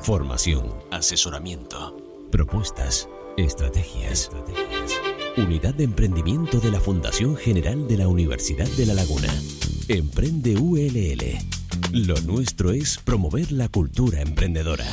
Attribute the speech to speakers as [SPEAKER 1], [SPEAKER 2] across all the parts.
[SPEAKER 1] Formación, asesoramiento, propuestas, estrategias. Unidad de Emprendimiento de la Fundación General de la Universidad de La Laguna. Emprende ULL. Lo nuestro es promover la cultura emprendedora.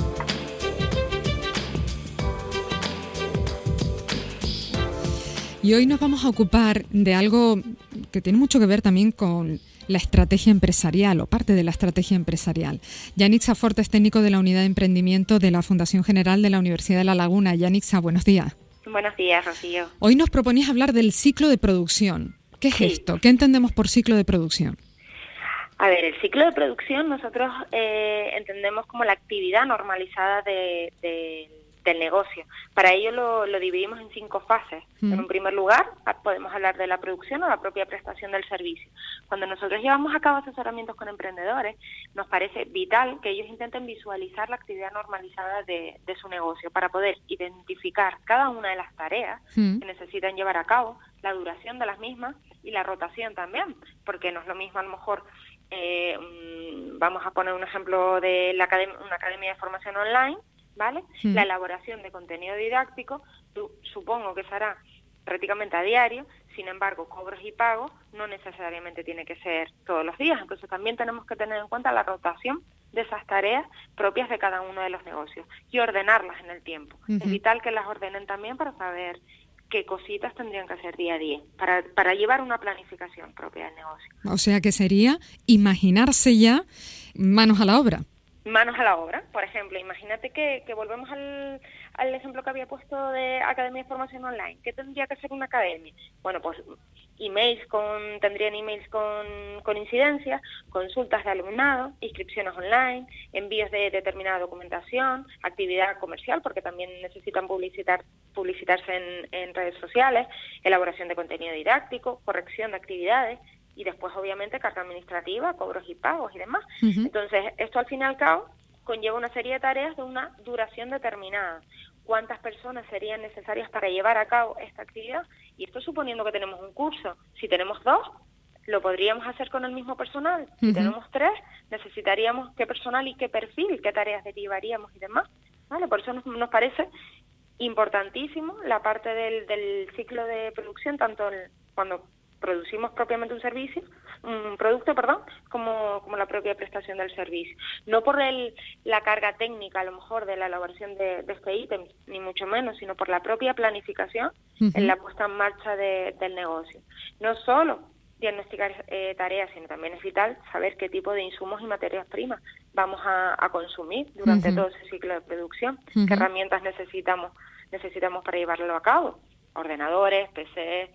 [SPEAKER 2] Y hoy nos vamos a ocupar de algo que tiene mucho que ver también con la estrategia empresarial o parte de la estrategia empresarial. Yannick Safort es técnico de la Unidad de Emprendimiento de la Fundación General de la Universidad de La Laguna. Yannick, buenos días.
[SPEAKER 3] Buenos días, Rocío.
[SPEAKER 2] Hoy nos proponías hablar del ciclo de producción. ¿Qué es esto? ¿Qué entendemos por ciclo de producción?
[SPEAKER 3] A ver, el ciclo de producción nosotros entendemos como la actividad normalizada del negocio. Para ello lo dividimos en 5 fases. En un primer lugar, podemos hablar de la producción o la propia prestación del servicio. Cuando nosotros llevamos a cabo asesoramientos con emprendedores, nos parece vital que ellos intenten visualizar la actividad normalizada de su negocio para poder identificar cada una de las tareas que necesitan llevar a cabo, la duración de las mismas y la rotación también, porque no es lo mismo a lo mejor vamos a poner un ejemplo de una academia de formación online, ¿vale? La elaboración de contenido didáctico, supongo que se hará prácticamente a diario, sin embargo, cobros y pagos no necesariamente tiene que ser todos los días, entonces también tenemos que tener en cuenta la rotación de esas tareas propias de cada uno de los negocios y ordenarlas en el tiempo. Es vital que las ordenen también para saber qué cositas tendrían que hacer día a día, para llevar una planificación propia del negocio.
[SPEAKER 2] O sea que sería imaginarse ya manos a la obra.
[SPEAKER 3] Manos a la obra. Por ejemplo, imagínate que volvemos al ejemplo que había puesto de Academia de Formación Online. ¿Qué tendría que ser una academia? Bueno, pues tendrían emails con incidencias, consultas de alumnado, inscripciones online, envíos de determinada documentación, actividad comercial, porque también necesitan publicitarse en redes sociales, elaboración de contenido didáctico, corrección de actividades, y después, obviamente, carga administrativa, cobros y pagos y demás. Entonces, esto al fin y al cabo conlleva una serie de tareas de una duración determinada. ¿Cuántas personas serían necesarias para llevar a cabo esta actividad? Y esto suponiendo que tenemos un curso. Si tenemos 2, lo podríamos hacer con el mismo personal. Si tenemos 3, necesitaríamos qué personal y qué perfil, qué tareas derivaríamos y demás. ¿Vale? Por eso nos parece importantísimo la parte del ciclo de producción, tanto cuando producimos propiamente un producto, como la propia prestación del servicio. No por la carga técnica, a lo mejor, de la elaboración de este ítem, ni mucho menos, sino por la propia planificación en la puesta en marcha del negocio. No solo diagnosticar tareas, sino también es vital saber qué tipo de insumos y materias primas vamos a consumir durante todo ese ciclo de producción, qué herramientas necesitamos para llevarlo a cabo. Ordenadores, PCs,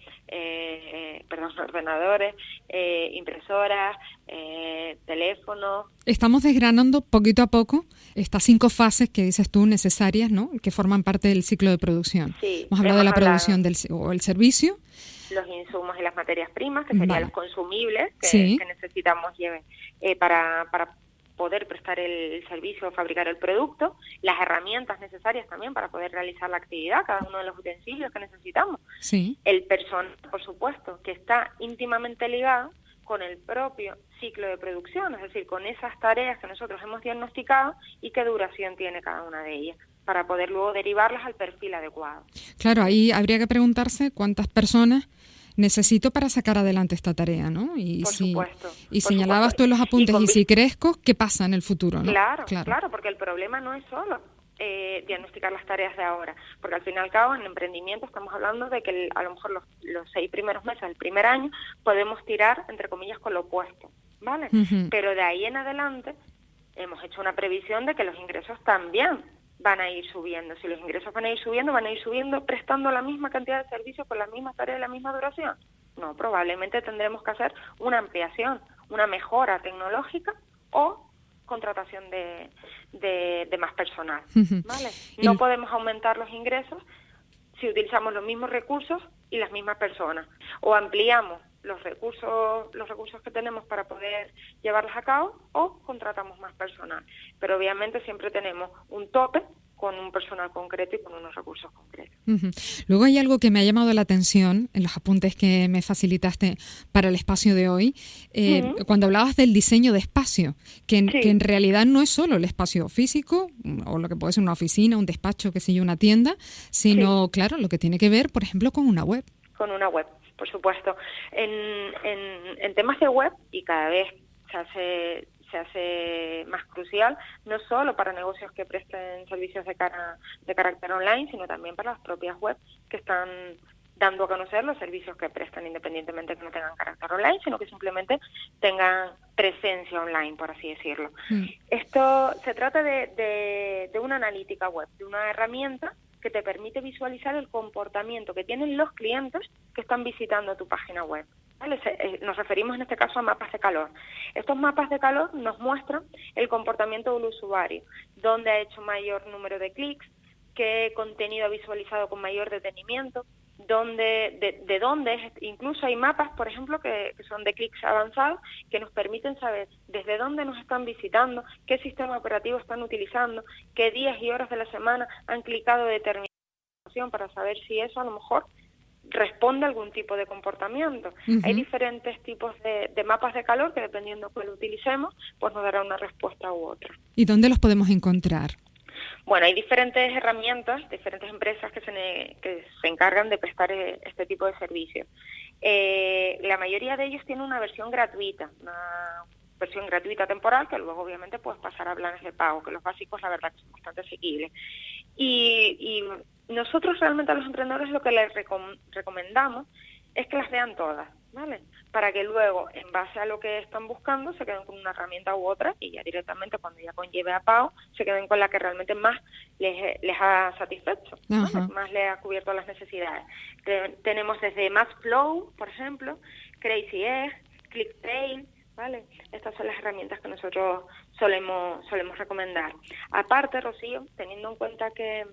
[SPEAKER 3] impresoras, teléfonos.
[SPEAKER 2] Estamos desgranando poquito a poco estas 5 fases que dices tú necesarias, ¿no? Que forman parte del ciclo de producción.
[SPEAKER 3] Sí,
[SPEAKER 2] hemos hablado de la producción o el servicio.
[SPEAKER 3] Los insumos y las materias primas, que serían los consumibles que necesitamos para poder prestar el servicio o fabricar el producto, las herramientas necesarias también para poder realizar la actividad, cada uno de los utensilios que necesitamos, el personal, por supuesto, que está íntimamente ligado con el propio ciclo de producción, es decir, con esas tareas que nosotros hemos diagnosticado y qué duración tiene cada una de ellas, para poder luego derivarlas al perfil adecuado.
[SPEAKER 2] Claro, ahí habría que preguntarse cuántas personas necesito para sacar adelante esta tarea, ¿no? Y
[SPEAKER 3] por supuesto.
[SPEAKER 2] Y señalabas tú en los apuntes, y si crezco, ¿qué pasa en el futuro, no?
[SPEAKER 3] Claro, porque el problema no es solo diagnosticar las tareas de ahora, porque al fin y al cabo en emprendimiento estamos hablando de que a lo mejor los 6 primeros meses del primer año podemos tirar, entre comillas, con lo opuesto, ¿vale? Pero de ahí en adelante hemos hecho una previsión de que los ingresos también van a ir subiendo. Si los ingresos van a ir subiendo prestando la misma cantidad de servicios con las mismas tareas y la misma duración. No, probablemente tendremos que hacer una ampliación, una mejora tecnológica o contratación de más personal, ¿vale? No podemos aumentar los ingresos si utilizamos los mismos recursos y las mismas personas, o ampliamos los recursos que tenemos para poder llevarlos a cabo, o contratamos más personal. Pero obviamente siempre tenemos un tope con un personal concreto y con unos recursos concretos.
[SPEAKER 2] Luego hay algo que me ha llamado la atención en los apuntes que me facilitaste para el espacio de hoy, cuando hablabas del diseño de espacio, que en realidad no es solo el espacio físico, o lo que puede ser una oficina, un despacho, qué sé yo, una tienda, sino, claro, lo que tiene que ver, por ejemplo, con una web.
[SPEAKER 3] Con una web, por supuesto. En temas de web, y cada vez se hace más crucial, no solo para negocios que presten servicios de carácter online, sino también para las propias webs que están dando a conocer los servicios que prestan, independientemente que no tengan carácter online, sino que simplemente tengan presencia online, por así decirlo. Esto se trata de una analítica web, de una herramienta que te permite visualizar el comportamiento que tienen los clientes que están visitando tu página web. ¿Vale? Nos referimos en este caso a mapas de calor. Estos mapas de calor nos muestran el comportamiento del usuario, dónde ha hecho mayor número de clics, qué contenido ha visualizado con mayor detenimiento, de dónde es. Incluso hay mapas, por ejemplo, que son de clics avanzados, que nos permiten saber desde dónde nos están visitando, qué sistema operativo están utilizando, qué días y horas de la semana han clicado determinada información, para saber si eso a lo mejor responde a algún tipo de comportamiento. Hay diferentes tipos de mapas de calor que, dependiendo de cuál utilicemos, pues nos dará una respuesta u otra.
[SPEAKER 2] ¿Y dónde los podemos encontrar?
[SPEAKER 3] Bueno, hay diferentes herramientas, diferentes empresas que se encargan de prestar este tipo de servicios. La mayoría de ellos tienen una versión gratuita temporal, que luego obviamente puedes pasar a planes de pago, que los básicos la verdad que son bastante asequibles. Y nosotros realmente a los emprendedores lo que les recomendamos es que las vean todas, ¿vale? Para que luego, en base a lo que están buscando, se queden con una herramienta u otra, y ya directamente, cuando ya conlleve a pago, se queden con la que realmente más les ha satisfecho, ¿vale? Más les ha cubierto las necesidades. Tenemos desde MassFlow, por ejemplo, Crazy Egg, ClickTrail, ¿vale? Estas son las herramientas que nosotros solemos recomendar. Aparte, Rocío, teniendo en cuenta que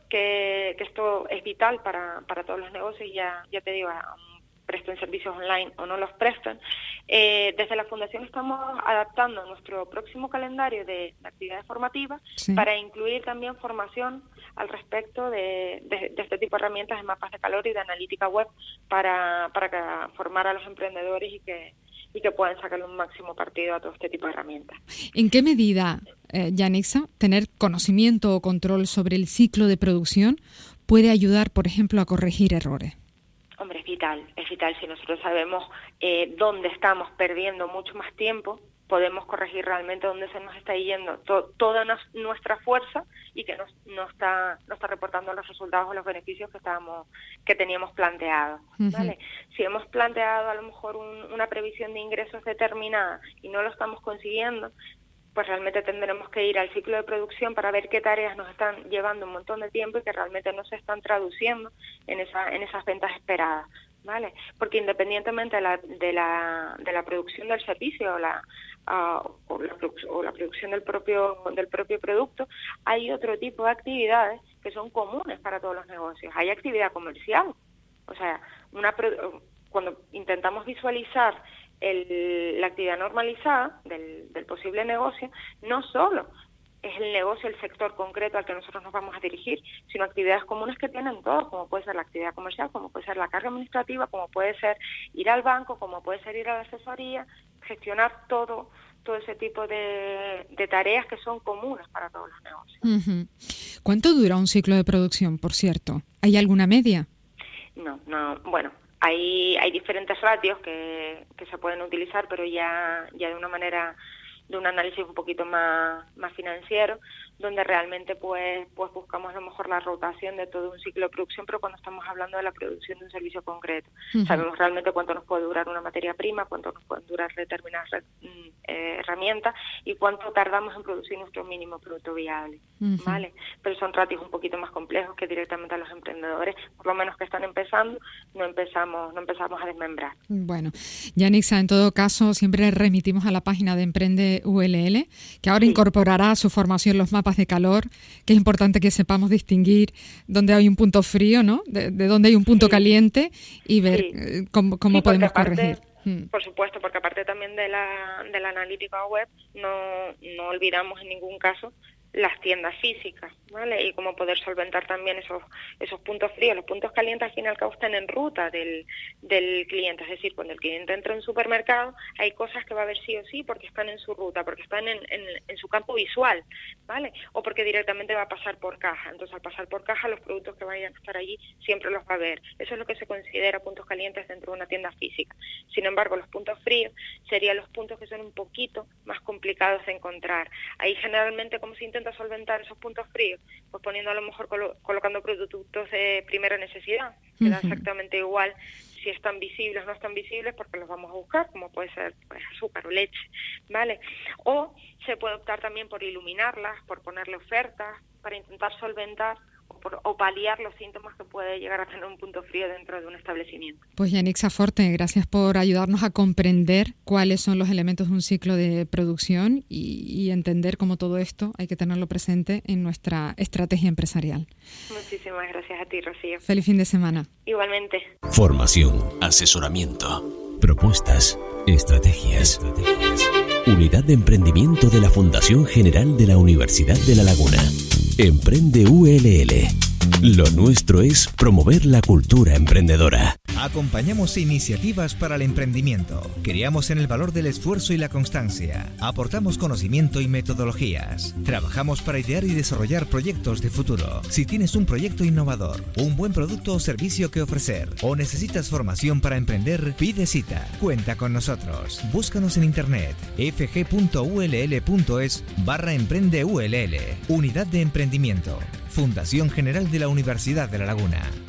[SPEAKER 3] esto es vital para todos los negocios, ya te digo, presten servicios online o no los presten, desde la Fundación estamos adaptando nuestro próximo calendario de actividades formativas para incluir también formación al respecto de este tipo de herramientas de mapas de calor y de analítica web para formar a los emprendedores y que puedan sacarle un máximo partido a todo este tipo de herramientas.
[SPEAKER 2] ¿En qué medida, Yanixa, tener conocimiento o control sobre el ciclo de producción puede ayudar, por ejemplo, a corregir errores?
[SPEAKER 3] Hombre, es vital. Si nosotros sabemos dónde estamos perdiendo mucho más tiempo, podemos corregir realmente dónde se nos está yendo toda nuestra fuerza y que no está reportando los resultados o los beneficios que teníamos planteados, ¿vale? Si hemos planteado a lo mejor una previsión de ingresos determinada y no lo estamos consiguiendo, pues realmente tendremos que ir al ciclo de producción para ver qué tareas nos están llevando un montón de tiempo y que realmente no se están traduciendo en esas ventas esperadas, ¿vale? Porque independientemente de la producción del servicio o la producción del propio producto, hay otro tipo de actividades que son comunes para todos los negocios. Hay actividad comercial, o sea, cuando intentamos visualizar la actividad normalizada del posible negocio, no solo es el negocio, el sector concreto al que nosotros nos vamos a dirigir, sino actividades comunes que tienen todos, como puede ser la actividad comercial, como puede ser la carga administrativa, como puede ser ir al banco, como puede ser ir a la asesoría, gestionar todo ese tipo de tareas que son comunes para todos los negocios.
[SPEAKER 2] ¿Cuánto dura un ciclo de producción, por cierto? ¿Hay alguna media?
[SPEAKER 3] No, bueno, hay diferentes ratios que se pueden utilizar, pero ya de una manera, de un análisis un poquito más financiero, donde realmente pues buscamos a lo mejor la rotación de todo un ciclo de producción, pero cuando estamos hablando de la producción de un servicio concreto. Sabemos realmente cuánto nos puede durar una materia prima, cuánto nos pueden durar determinadas herramientas y cuánto tardamos en producir nuestro mínimo producto viable, ¿vale? Pero son ratios un poquito más complejos que directamente a los emprendedores, por lo menos que están empezando, no empezamos a desmembrar.
[SPEAKER 2] Bueno, Yanixa, en todo caso, siempre remitimos a la página de Emprende ULL, que ahora incorporará a su formación los mapas de calor, que es importante que sepamos distinguir dónde hay un punto frío, ¿no? De dónde hay un punto caliente y ver cómo podemos corregir.
[SPEAKER 3] Por supuesto, porque aparte también de la analítica web, no olvidamos en ningún caso las tiendas físicas, ¿vale? Y cómo poder solventar también esos puntos fríos. Los puntos calientes al fin y al cabo están en ruta del cliente, es decir, cuando el cliente entra en un supermercado hay cosas que va a ver sí o sí porque están en su ruta, porque están en su campo visual, ¿vale? O porque directamente va a pasar por caja. Entonces, al pasar por caja, los productos que vayan a estar allí siempre los va a ver. Eso es lo que se considera puntos calientes dentro de una tienda física. Sin embargo, los puntos fríos serían los puntos que son un poquito más complicados de encontrar. Ahí generalmente, ¿cómo se intenta solventar esos puntos fríos? Pues poniendo a lo mejor colocando productos de primera necesidad, que da exactamente igual si están visibles o no están visibles, porque los vamos a buscar, como puede ser pues, azúcar o leche, ¿vale? O se puede optar también por iluminarlas, por ponerle ofertas, para intentar solventar o paliar los síntomas que puede llegar a tener un punto frío dentro de un establecimiento.
[SPEAKER 2] Pues Yannick Saforte, gracias por ayudarnos a comprender cuáles son los elementos de un ciclo de producción y entender cómo todo esto hay que tenerlo presente en nuestra estrategia empresarial.
[SPEAKER 3] Muchísimas gracias a ti, Rocío.
[SPEAKER 2] Feliz fin de semana.
[SPEAKER 3] Igualmente.
[SPEAKER 1] Formación, asesoramiento, propuestas, estrategias. Unidad de Emprendimiento de la Fundación General de la Universidad de La Laguna. Emprende ULL. Lo nuestro es promover la cultura emprendedora.
[SPEAKER 4] Acompañamos iniciativas para el emprendimiento. Creamos en el valor del esfuerzo y la constancia. Aportamos conocimiento y metodologías. Trabajamos para idear y desarrollar proyectos de futuro. Si tienes un proyecto innovador, un buen producto o servicio que ofrecer, o necesitas formación para emprender, pide cita. Cuenta con nosotros. Búscanos en internet fg.ull.es/emprendeULL. Unidad de Emprendimiento. Fundación General de la Universidad de La Laguna.